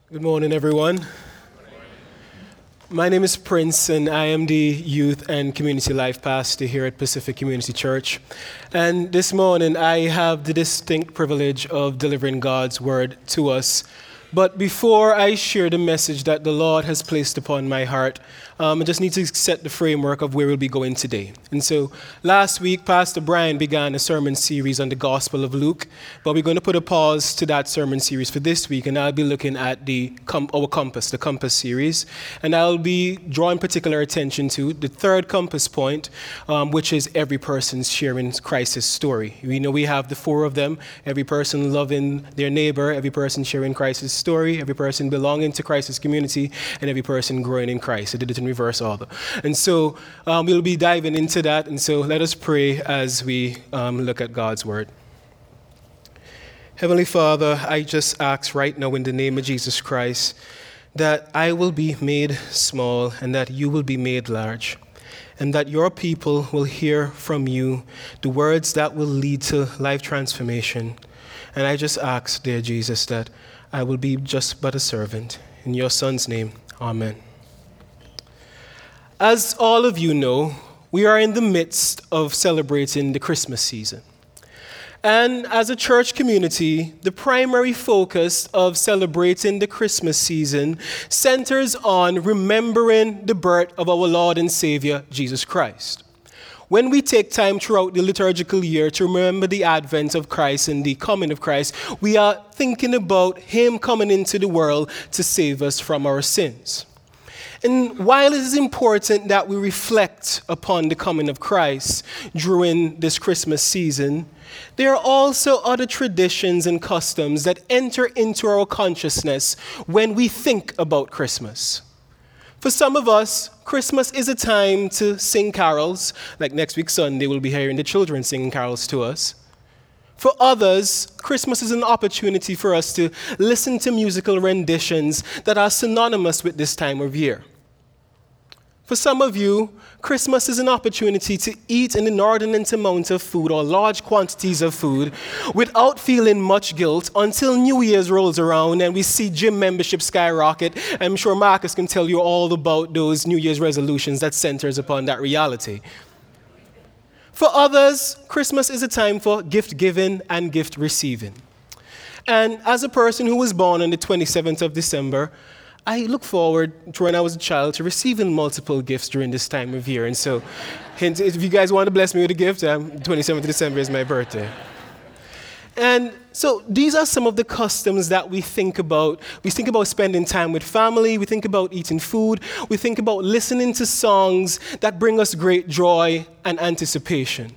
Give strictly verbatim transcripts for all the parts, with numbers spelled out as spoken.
Good morning, everyone. My name is Prince, and I am the Youth and Community Life Pastor here at Pacific Community Church. And this morning, I have the distinct privilege of delivering God's word to us. But before I share the message that the Lord has placed upon my heart, um, I just need to set the framework of where we'll be going today. And so last week, Pastor Brian began a sermon series on the Gospel of Luke, but we're going to put a pause to that sermon series for this week, and I'll be looking at the com- our Compass, the Compass series, and I'll be drawing particular attention to the third compass point, um, which is every person's sharing Christ's story. We know we have the four of them: every person loving their neighbor, every person sharing Christ's story, every person belonging to Christ's community, and every person growing in Christ. I did it in reverse order. And so um, we'll be diving into that. And so let us pray as we um, look at God's word. Heavenly Father, I just ask right now in the name of Jesus Christ that I will be made small and that you will be made large, and that your people will hear from you the words that will lead to life transformation. And I just ask, dear Jesus, that I will be just but a servant. In your Son's name, amen. As all of you know, we are in the midst of celebrating the Christmas season. And as a church community, the primary focus of celebrating the Christmas season centers on remembering the birth of our Lord and Savior, Jesus Christ. When we take time throughout the liturgical year to remember the advent of Christ and the coming of Christ, we are thinking about him coming into the world to save us from our sins. And while it is important that we reflect upon the coming of Christ during this Christmas season, there are also other traditions and customs that enter into our consciousness when we think about Christmas. For some of us, Christmas is a time to sing carols. Like next week Sunday, we'll be hearing the children singing carols to us. For others, Christmas is an opportunity for us to listen to musical renditions that are synonymous with this time of year. For some of you, Christmas is an opportunity to eat an inordinate amount of food or large quantities of food without feeling much guilt until New Year's rolls around and we see gym membership skyrocket. I'm sure Marcus can tell you all about those New Year's resolutions that centers upon that reality. For others, Christmas is a time for gift giving and gift receiving. And as a person who was born on the twenty-seventh of December, I look forward to when I was a child to receiving multiple gifts during this time of year. And so, hint, if you guys want to bless me with a gift, um, twenty-seventh of December is my birthday. And so these are some of the customs that we think about. We think about spending time with family. We think about eating food. We think about listening to songs that bring us great joy and anticipation.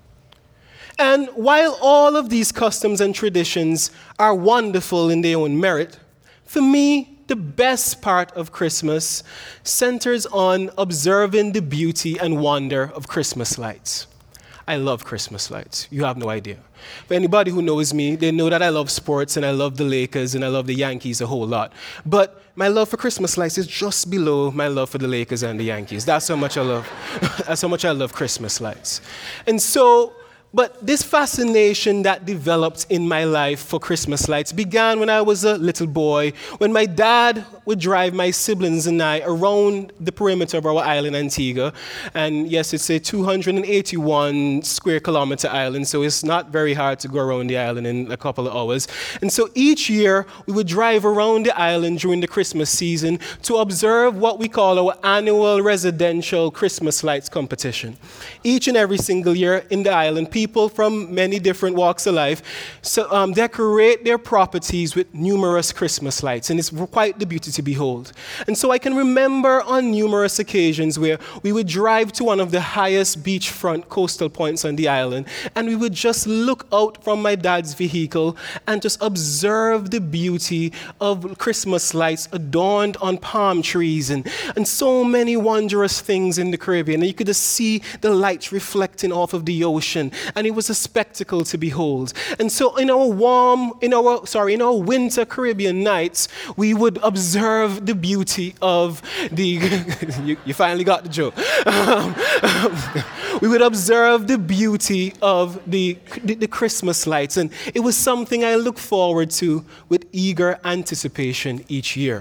And while all of these customs and traditions are wonderful in their own merit, for me, the best part of Christmas centers on observing the beauty and wonder of Christmas lights. I love Christmas lights. You have no idea. For anybody who knows me, they know that I love sports and I love the Lakers and I love the Yankees a whole lot. But my love for Christmas lights is just below my love for the Lakers and the Yankees. That's how much I love. That's how much I love Christmas lights. And so, but this fascination that developed in my life for Christmas lights began when I was a little boy, when my dad would drive my siblings and I around the perimeter of our island, Antigua. And yes, it's a two hundred eighty-one square kilometer island, so it's not very hard to go around the island in a couple of hours. And so each year, we would drive around the island during the Christmas season to observe what we call our annual residential Christmas lights competition. Each and every single year in the island, people People from many different walks of life so, um, decorate their properties with numerous Christmas lights, and it's quite the beauty to behold. And so I can remember on numerous occasions where we would drive to one of the highest beachfront coastal points on the island, and we would just look out from my dad's vehicle and just observe the beauty of Christmas lights adorned on palm trees and, and so many wondrous things in the Caribbean. And you could just see the lights reflecting off of the ocean and it was a spectacle to behold. And so in our warm, in our, sorry, in our winter Caribbean nights, we would observe the beauty of the, you, you finally got the joke. Um, we would observe the beauty of the, the, the Christmas lights, and it was something I look forward to with eager anticipation each year.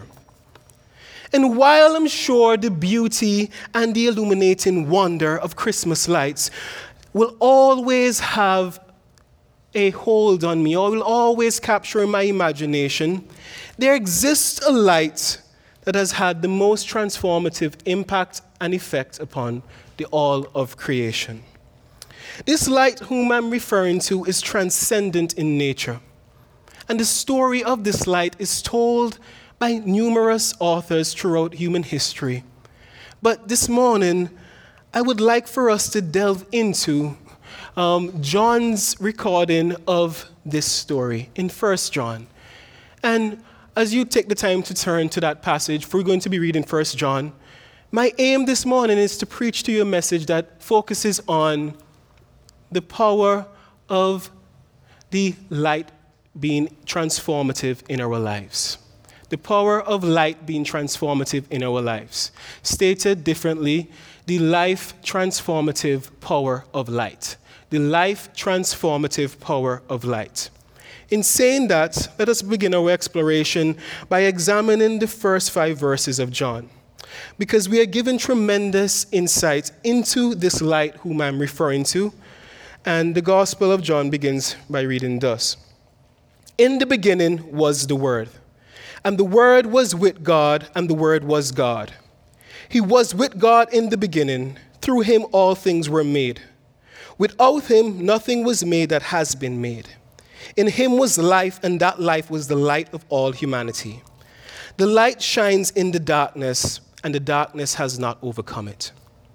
And while I'm sure the beauty and the illuminating wonder of Christmas lights will always have a hold on me, or will always capture my imagination, there exists a light that has had the most transformative impact and effect upon the all of creation. This light whom I'm referring to is transcendent in nature. And the story of this light is told by numerous authors throughout human history. But this morning, I would like for us to delve into um, John's recording of this story in First John. And as you take the time to turn to that passage, we're going to be reading First John. My aim this morning is to preach to you a message that focuses on the power of the light being transformative in our lives. The power of light being transformative in our lives. Stated differently, the life transformative power of light. The life transformative power of light. In saying that, let us begin our exploration by examining the first five verses of John, because we are given tremendous insight into this light whom I'm referring to, and the Gospel of John begins by reading thus. In the beginning was the Word, and the Word was with God, and the Word was God. He was with God in the beginning. Through him all things were made. Without him nothing was made that has been made. In him was life, and that life was the light of all humanity. The light shines in the darkness, and the darkness has not overcome it.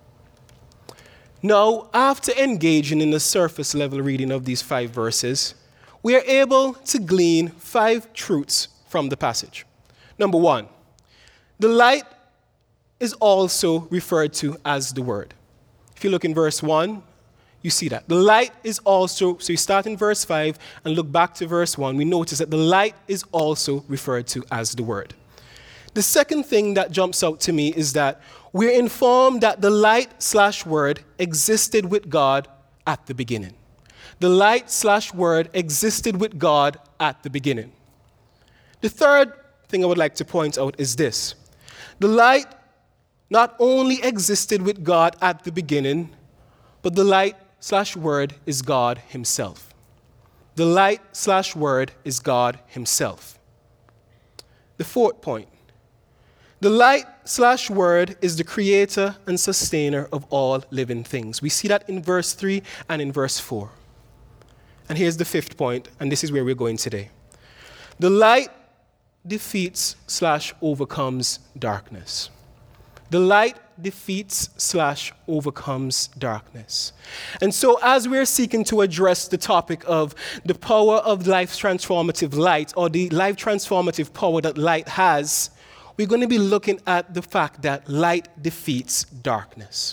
Now, after engaging in the surface level reading of these five verses, we are able to glean five truths from the passage. Number one, the light is also referred to as the Word. If you look in verse one, you see that. The light is also, so you start in verse five and look back to verse one, we notice that the light is also referred to as the Word. The second thing that jumps out to me is that we're informed that the light slash Word existed with God at the beginning. The light slash Word existed with God at the beginning. The third thing I would like to point out is this. The light not only existed with God at the beginning, but the light slash Word is God himself. The light slash Word is God himself. The fourth point. The light slash Word is the creator and sustainer of all living things. We see that in verse three and in verse four. And here's the fifth point, and this is where we're going today. The light defeats slash overcomes darkness. The light defeats slash overcomes darkness. And so as we're seeking to address the topic of the power of life transformative light, or the life transformative power that light has, we're going to be looking at the fact that light defeats darkness.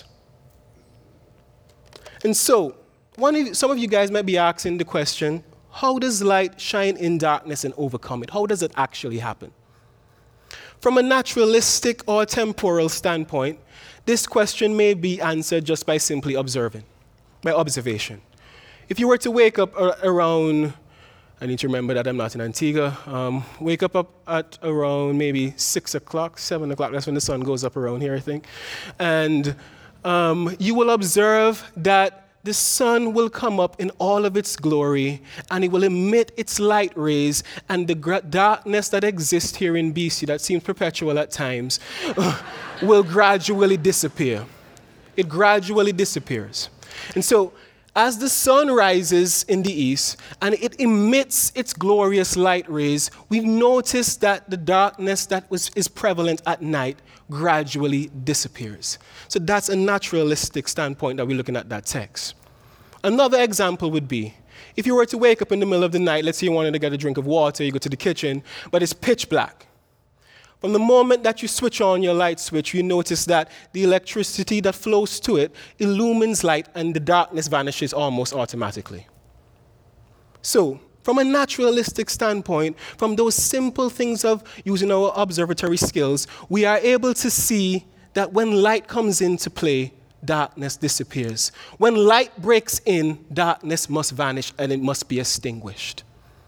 And so, one of you, some of you guys might be asking the question, how does light shine in darkness and overcome it? How does it actually happen? From a naturalistic or temporal standpoint, this question may be answered just by simply observing, by observation. If you were to wake up around, I need to remember that I'm not in Antigua, um, wake up, up at around maybe six o'clock, seven o'clock, that's when the sun goes up around here, I think, and um, you will observe that the sun will come up in all of its glory, and it will emit its light rays, and the gra- darkness that exists here in B C, that seems perpetual at times, will gradually disappear. It gradually disappears. And so, as the sun rises in the east, and it emits its glorious light rays, we notice that the darkness that was, is prevalent at night gradually disappears. So that's a naturalistic standpoint that we're looking at that text. Another example would be, if you were to wake up in the middle of the night, let's say you wanted to get a drink of water, you go to the kitchen, but it's pitch black. From the moment that you switch on your light switch, you notice that the electricity that flows to it illumines light and the darkness vanishes almost automatically. So, from a naturalistic standpoint, from those simple things of using our observatory skills, we are able to see that when light comes into play, darkness disappears. When light breaks in, darkness must vanish and it must be extinguished.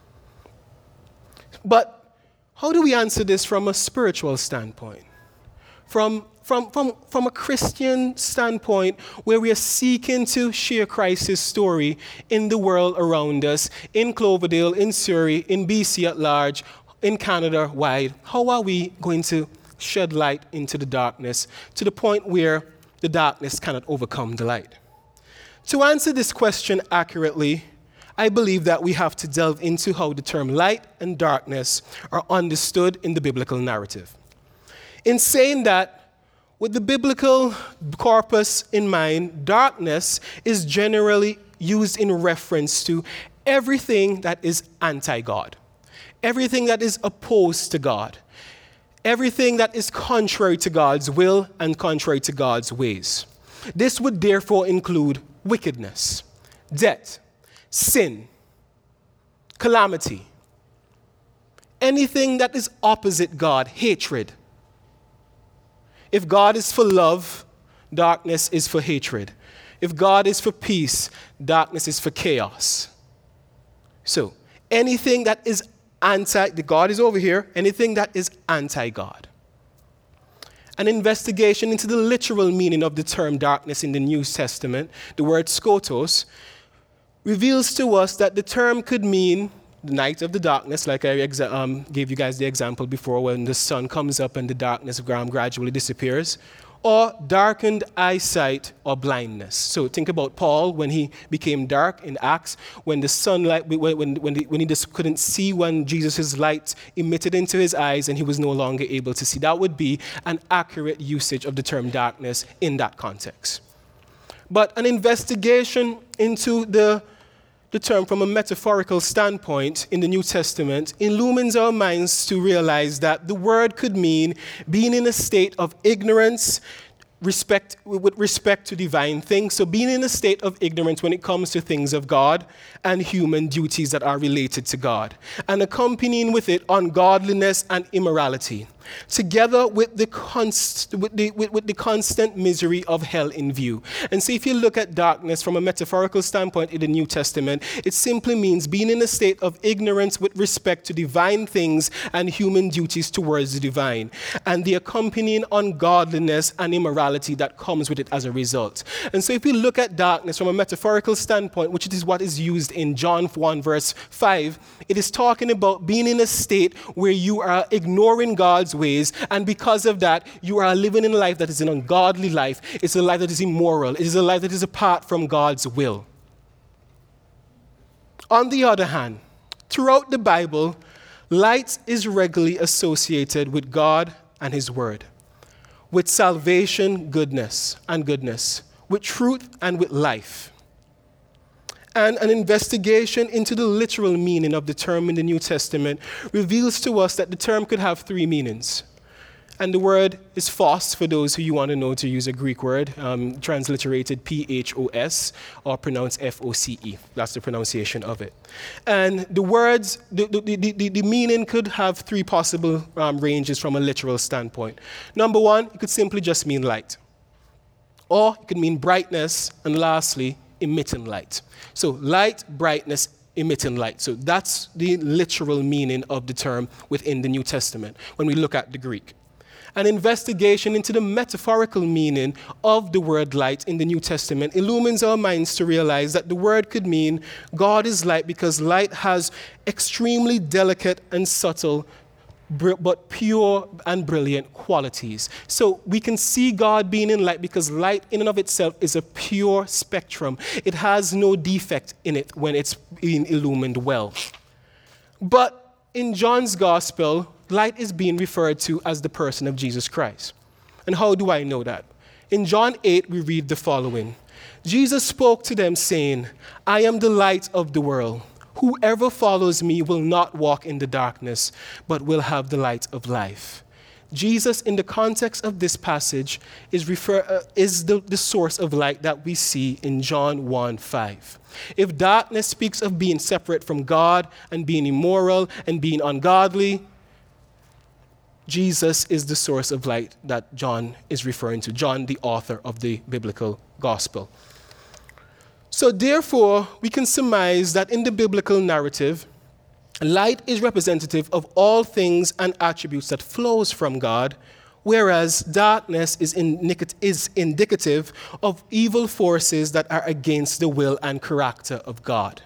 But how do we answer this from a spiritual standpoint? From, from, from, from a Christian standpoint, where we are seeking to share Christ's story in the world around us, in Cloverdale, in Surrey, in B C at large, in Canada wide, how are we going to shed light into the darkness to the point where the darkness cannot overcome the light? To answer this question accurately, I believe that we have to delve into how the term light and darkness are understood in the biblical narrative. In saying that, with the biblical corpus in mind, darkness is generally used in reference to everything that is anti-God, everything that is opposed to God, everything that is contrary to God's will and contrary to God's ways. This would therefore include wickedness, death, sin, calamity, anything that is opposite God, hatred. If God is for love, darkness is for hatred. If God is for peace, darkness is for chaos. So, anything that is anti, the God is over here, anything that is anti-God. An investigation into the literal meaning of the term darkness in the New Testament, the word skotos, reveals to us that the term could mean the night of the darkness, like I exa- um, gave you guys the example before, when the sun comes up and the darkness gradually disappears, or darkened eyesight or blindness. So think about Paul when he became dark in Acts, when the sunlight, when, when, when, the, when he just couldn't see when Jesus' light emitted into his eyes and he was no longer able to see. That would be an accurate usage of the term darkness in that context. But an investigation into the, the term from a metaphorical standpoint in the New Testament illumines our minds to realize that the word could mean being in a state of ignorance respect, with respect to divine things. So being in a state of ignorance when it comes to things of God and human duties that are related to God, and accompanying with it ungodliness and immorality, together with the, const, with, the, with, with the constant misery of hell in view. And so if you look at darkness from a metaphorical standpoint in the New Testament, it simply means being in a state of ignorance with respect to divine things and human duties towards the divine, and the accompanying ungodliness and immorality that comes with it as a result. And so if we look at darkness from a metaphorical standpoint, which is what is used in John one verse five, it is talking about being in a state where you are ignoring God's ways, and because of that, you are living in a life that is an ungodly life. It's a life that is immoral. It is a life that is apart from God's will. On the other hand, throughout the Bible, light is regularly associated with God and His Word, with salvation, goodness, and goodness, with truth and with life. And an investigation into the literal meaning of the term in the New Testament reveals to us that the term could have three meanings. And the word is phos, for those who you want to know to use a Greek word, um, transliterated P H O S, or pronounced F O C E. That's the pronunciation of it. And the words, the, the, the, the, the meaning could have three possible um, ranges from a literal standpoint. Number one, it could simply just mean light. Or it could mean brightness, and lastly, emitting light. So light, brightness, emitting light. So that's the literal meaning of the term within the New Testament when we look at the Greek. An investigation into the metaphorical meaning of the word light in the New Testament illumines our minds to realize that the word could mean God is light because light has extremely delicate and subtle but pure and brilliant qualities. So we can see God being in light because light in and of itself is a pure spectrum. It has no defect in it when it's being illumined well. But in John's gospel, light is being referred to as the person of Jesus Christ. And how do I know that? In John eight, we read the following. Jesus spoke to them saying, "I am the light of the world. Whoever follows me will not walk in the darkness, but will have the light of life." Jesus, in the context of this passage, is, refer, uh, is the, the source of light that we see in John one five. If darkness speaks of being separate from God and being immoral and being ungodly, Jesus is the source of light that John is referring to, John, the author of the biblical gospel. So therefore, we can surmise that in the biblical narrative, light is representative of all things and attributes that flows from God, whereas darkness is indicative of evil forces that are against the will and character of God.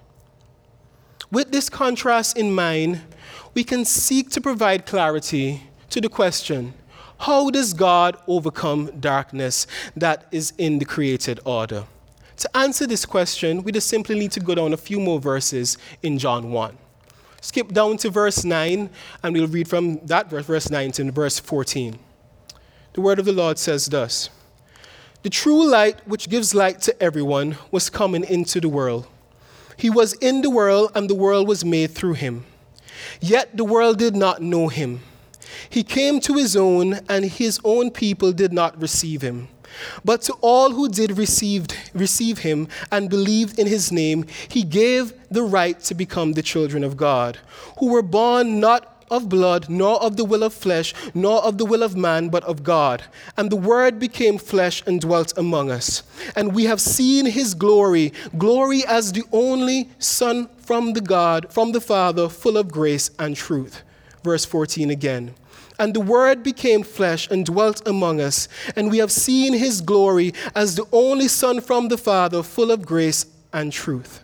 With this contrast in mind, we can seek to provide clarity to the question, how does God overcome darkness that is in the created order? To answer this question, we just simply need to go down a few more verses in John one. Skip down to verse nine, and we'll read from that verse, verse nine to verse fourteen. The word of the Lord says thus, "The true light, which gives light to everyone, was coming into the world. He was in the world, and the world was made through him. Yet the world did not know him. He came to his own, and his own people did not receive him. But to all who did receive, receive him and believed in his name, he gave the right to become the children of God, who were born not of blood, nor of the will of flesh, nor of the will of man, but of God. And the Word became flesh and dwelt among us. And we have seen his glory, glory as the only Son from the God, from the Father, full of grace and truth." Verse fourteen again. "And the Word became flesh and dwelt among us, and we have seen his glory as the only Son from the Father, full of grace and truth."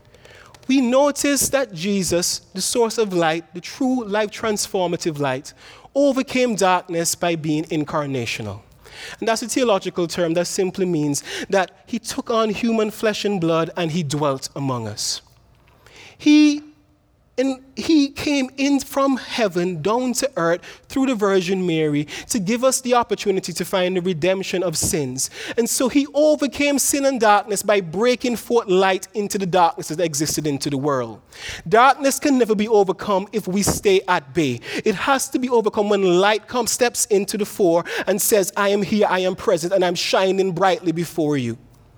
We notice that Jesus, the source of light, the true life transformative light, overcame darkness by being incarnational. And that's a theological term that simply means that he took on human flesh and blood and he dwelt among us. He And he came in from heaven down to earth through the Virgin Mary to give us the opportunity to find the redemption of sins. And so he overcame sin and darkness by breaking forth light into the darkness that existed into the world. Darkness can never be overcome if we stay at bay. It has to be overcome when light comes, steps into the fore and says, "I am here, I am present, and I'm shining brightly before you."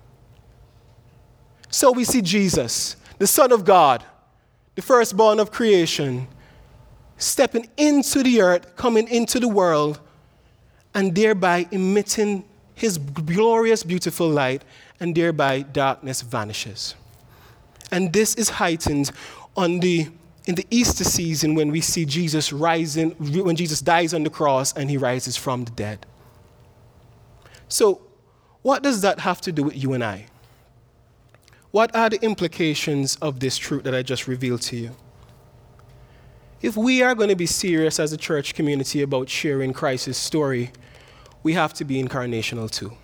So we see Jesus, the Son of God, the firstborn of creation, stepping into the earth, coming into the world, and thereby emitting his glorious, beautiful light, and thereby darkness vanishes. And this is heightened on the in the Easter season when we see Jesus rising, when Jesus dies on the cross and he rises from the dead. So, what does that have to do with you and I? What are the implications of this truth that I just revealed to you? If we are going to be serious as a church community about sharing Christ's story, we have to be incarnational too.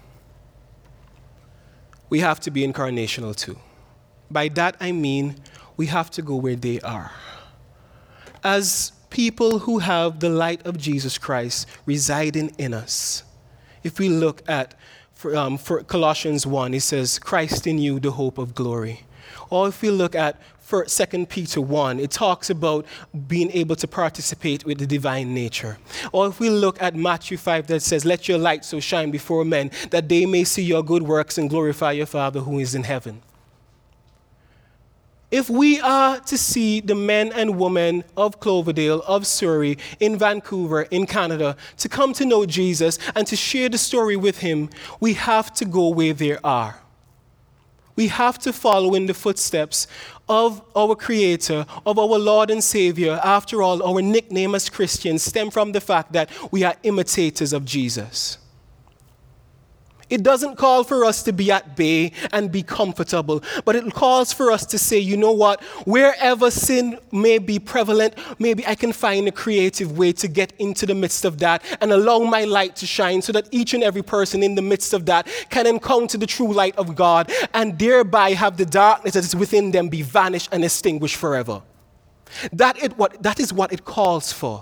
We have to be incarnational too. By that I mean we have to go where they are. As people who have the light of Jesus Christ residing in us, if we look at For, um, for Colossians one, it says, "Christ in you, the hope of glory." Or if we look at Second Peter one, it talks about being able to participate with the divine nature. Or if we look at Matthew five, that says, "Let your light so shine before men, that they may see your good works and glorify your Father who is in heaven." If we are to see the men and women of Cloverdale, of Surrey, in Vancouver, in Canada, to come to know Jesus and to share the story with him, we have to go where they are. We have to follow in the footsteps of our Creator, of our Lord and Savior. After all, our nickname as Christians stem from the fact that we are imitators of Jesus. It doesn't call for us to be at bay and be comfortable, but it calls for us to say, you know what, wherever sin may be prevalent, maybe I can find a creative way to get into the midst of that and allow my light to shine so that each and every person in the midst of that can encounter the true light of God and thereby have the darkness that is within them be vanished and extinguished forever. That, it, what, that is what it calls for.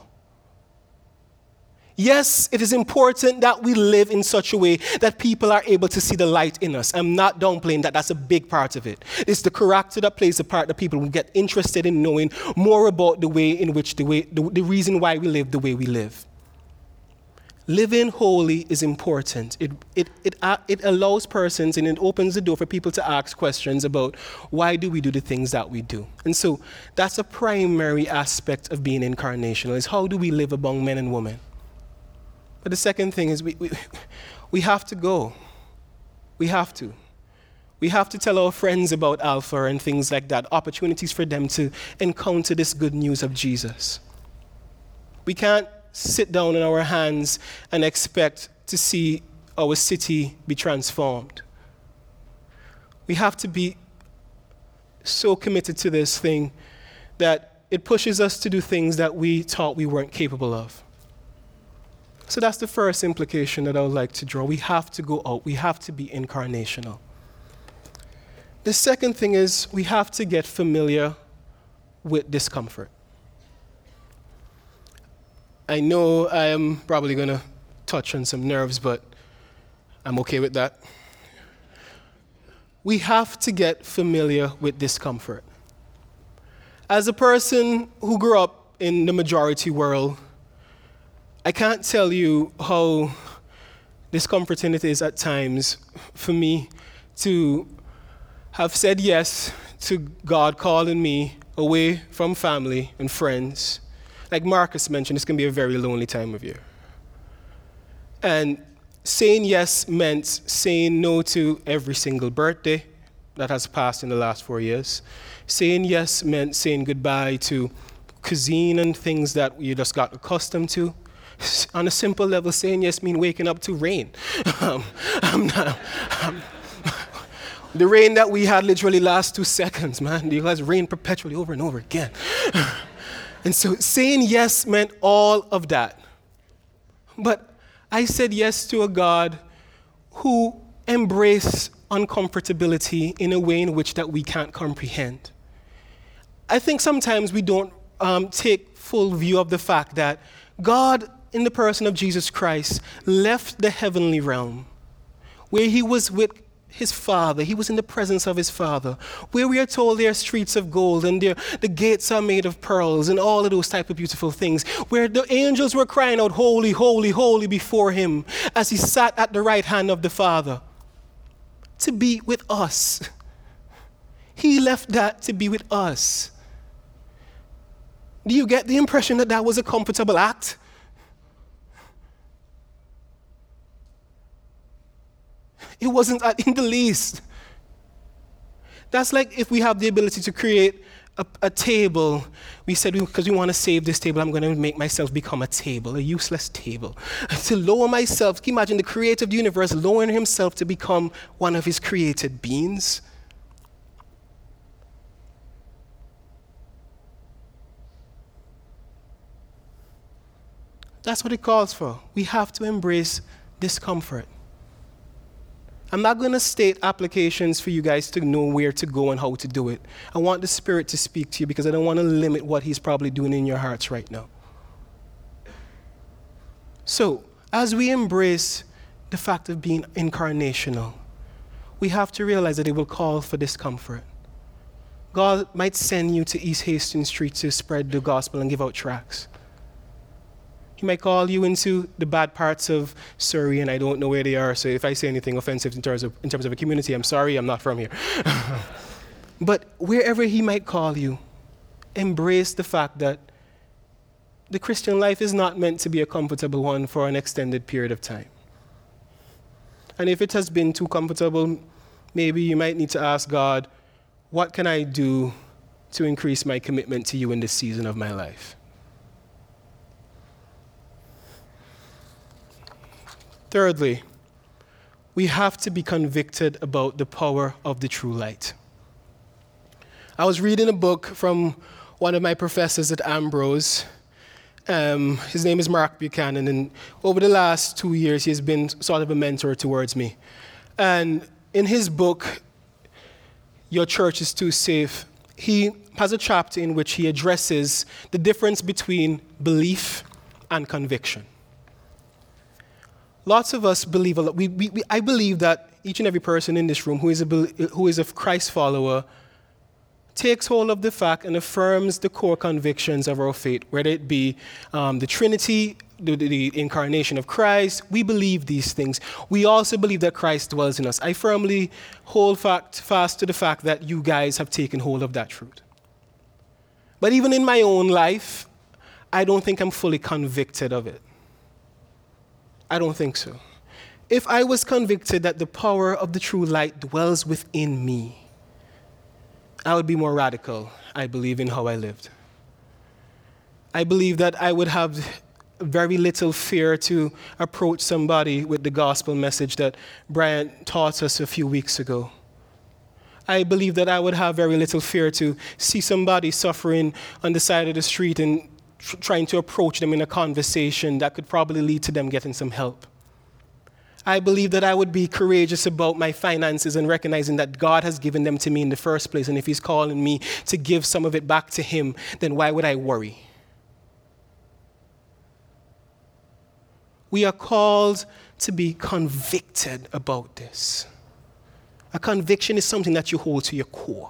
Yes, it is important that we live in such a way that people are able to see the light in us. I'm not downplaying that. That's a big part of it. It's the character that plays a part that people will get interested in knowing more about the way in which, the, way, the, the reason why we live the way we live. Living holy is important. It, it, it, uh, it allows persons and it opens the door for people to ask questions about why do we do the things that we do. And so that's a primary aspect of being incarnational, is how do we live among men and women. But the second thing is we, we, we have to go. We have to. We have to tell our friends about Alpha and things like that, opportunities for them to encounter this good news of Jesus. We can't sit down in our hands and expect to see our city be transformed. We have to be so committed to this thing that it pushes us to do things that we thought we weren't capable of. So that's the first implication that I would like to draw. We have to go out. We have to be incarnational. The second thing is we have to get familiar with discomfort. I know I am probably going to touch on some nerves, but I'm okay with that. We have to get familiar with discomfort. As a person who grew up in the majority world, I can't tell you how discomforting it is at times for me to have said yes to God calling me away from family and friends. Like Marcus mentioned, it's going to be a very lonely time of year. And saying yes meant saying no to every single birthday that has passed in the last four years. Saying yes meant saying goodbye to cuisine and things that you just got accustomed to. On a simple level, saying yes means waking up to rain. um, I'm not, I'm, the rain that we had literally last two seconds, man. You guys rain perpetually over and over again. And so saying yes meant all of that. But I said yes to a God who embraced uncomfortability in a way in which that we can't comprehend. I think sometimes we don't um, take full view of the fact that God, in the person of Jesus Christ, left the heavenly realm where he was with his Father. He was in the presence of his Father, where we are told there are streets of gold and there, the gates are made of pearls and all of those type of beautiful things, where the angels were crying out, holy, holy, holy before him as he sat at the right hand of the Father to be with us. He left that to be with us. Do you get the impression that that was a comfortable act? It wasn't in the least. That's like if we have the ability to create a, a table. We said, because we want to save this table, I'm going to make myself become a table, a useless table. To lower myself, can you imagine the creator of the universe lowering himself to become one of his created beings? That's what it calls for. We have to embrace discomfort. I'm not going to state applications for you guys to know where to go and how to do it. I want the Spirit to speak to you because I don't want to limit what he's probably doing in your hearts right now. So, as we embrace the fact of being incarnational, we have to realize that it will call for discomfort. God might send you to East Hastings Street to spread the gospel and give out tracts. He might call you into the bad parts of Surrey, and I don't know where they are, so if I say anything offensive in terms of, in terms of a community, I'm sorry, I'm not from here. But wherever he might call you, embrace the fact that the Christian life is not meant to be a comfortable one for an extended period of time. And if it has been too comfortable, maybe you might need to ask God, what can I do to increase my commitment to you in this season of my life? Thirdly, we have to be convicted about the power of the true light. I was reading a book from one of my professors at Ambrose. Um, his name is Mark Buchanan, and over the last two years, he has been sort of a mentor towards me. And in his book, Your Church is Too Safe, he has a chapter in which he addresses the difference between belief and conviction. Lots of us believe a lot. We, we, we, I believe that each and every person in this room who is a who is a Christ follower takes hold of the fact and affirms the core convictions of our faith, whether it be um, the Trinity the, the incarnation of Christ. We believe these things. We also believe that Christ dwells in us. I firmly hold fact, fast to the fact that you guys have taken hold of that truth. But even in my own life, I don't think I'm fully convicted of it. I don't think so. If I was convicted that the power of the true light dwells within me, I would be more radical, I believe, in how I lived. I believe that I would have very little fear to approach somebody with the gospel message that Brian taught us a few weeks ago. I believe that I would have very little fear to see somebody suffering on the side of the street and tr- trying to approach them in a conversation that could probably lead to them getting some help. I believe that I would be courageous about my finances and recognizing that God has given them to me in the first place. And if he's calling me to give some of it back to him, then why would I worry? We are called to be convicted about this. A conviction is something that you hold to your core.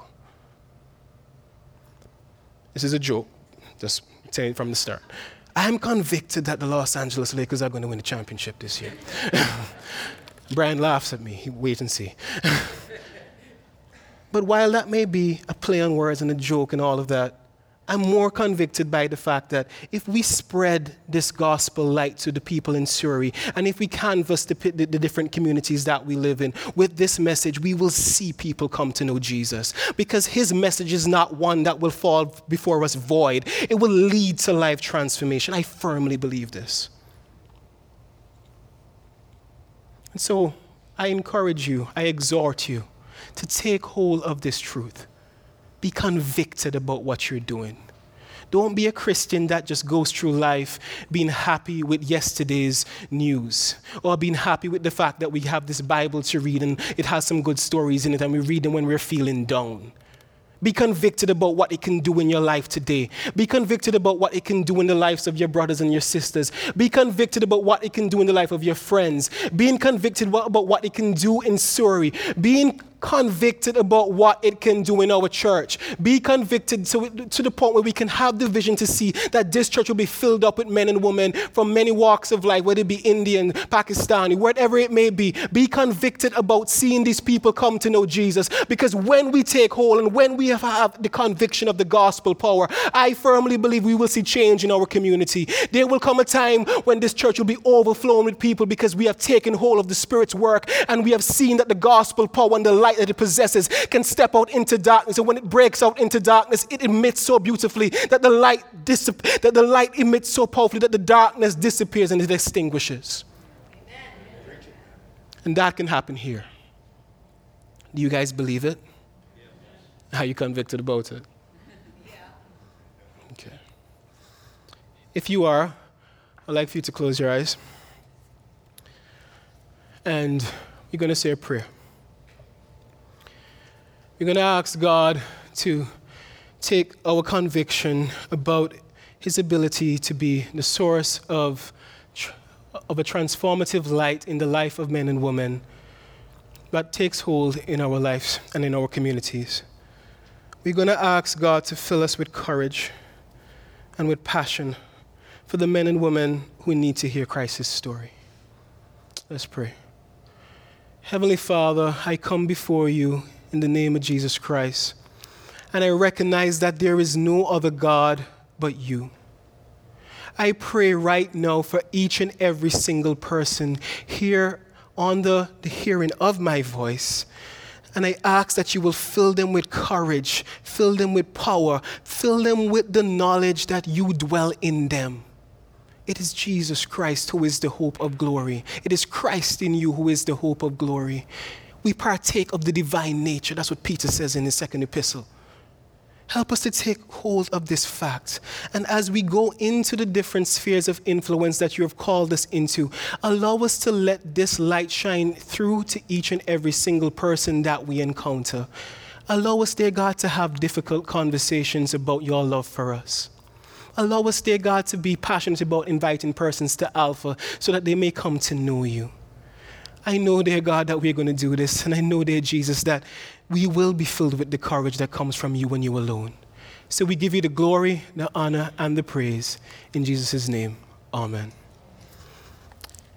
This is a joke, just saying it from the start. I'm convicted that the Los Angeles Lakers are going to win the championship this year. Brian laughs at me. He wait and see. But while that may be a play on words and a joke and all of that, I'm more convicted by the fact that if we spread this gospel light to the people in Surrey, and if we canvass the, the, the different communities that we live in with this message, we will see people come to know Jesus. Because his message is not one that will fall before us void. It will lead to life transformation. I firmly believe this. And so I encourage you, I exhort you to take hold of this truth. Be convicted about what you're doing. Don't be a Christian that just goes through life being happy with yesterday's news or being happy with the fact that we have this Bible to read and it has some good stories in it and we read them when we're feeling down. Be convicted about what it can do in your life today. Be convicted about what it can do in the lives of your brothers and your sisters. Be convicted about what it can do in the life of your friends. Being convicted about what it can do in Surrey. Being convicted about what it can do in our church. Be convicted to, to the point where we can have the vision to see that this church will be filled up with men and women from many walks of life, whether it be Indian, Pakistani, whatever it may be. Be convicted about seeing these people come to know Jesus, because when we take hold and when we have, have the conviction of the gospel power, I firmly believe we will see change in our community. There will come a time when this church will be overflowing with people because we have taken hold of the Spirit's work and we have seen that the gospel power and the light that it possesses can step out into darkness, and when it breaks out into darkness, it emits so beautifully that the light dissip- that the light emits so powerfully that the darkness disappears and it extinguishes. Amen. And that can happen here. Do you guys believe it? Yeah. Are you convicted about it? Yeah. Okay. If you are, I'd like for you to close your eyes, and you're going to say a prayer. We're going to ask God to take our conviction about his ability to be the source of, of a transformative light in the life of men and women that takes hold in our lives and in our communities. We're going to ask God to fill us with courage and with passion for the men and women who need to hear Christ's story. Let's pray. Heavenly Father, I come before you in the name of Jesus Christ. And I recognize that there is no other God but you. I pray right now for each and every single person here on the, the hearing of my voice. And I ask that you will fill them with courage, fill them with power, fill them with the knowledge that you dwell in them. It is Jesus Christ who is the hope of glory. It is Christ in you who is the hope of glory. We partake of the divine nature. That's what Peter says in his second epistle. Help us to take hold of this fact. And as we go into the different spheres of influence that you have called us into, allow us to let this light shine through to each and every single person that we encounter. Allow us, dear God, to have difficult conversations about your love for us. Allow us, dear God, to be passionate about inviting persons to Alpha so that they may come to know you. I know, dear God, that we're going to do this. And I know, dear Jesus, that we will be filled with the courage that comes from you and you alone. So we give you the glory, the honor, and the praise. In Jesus' name, amen.